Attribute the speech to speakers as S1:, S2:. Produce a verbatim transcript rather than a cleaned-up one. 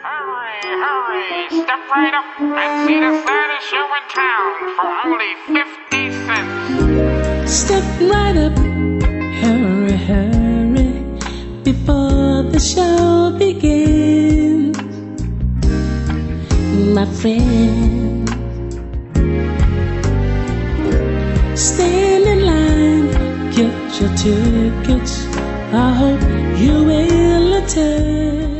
S1: Hurry, hurry, step right up and see the saddest show in town for only fifty cents.
S2: Step right up, hurry, hurry, before the show begins. My friend, stand in line, get your tickets. I hope you will attend.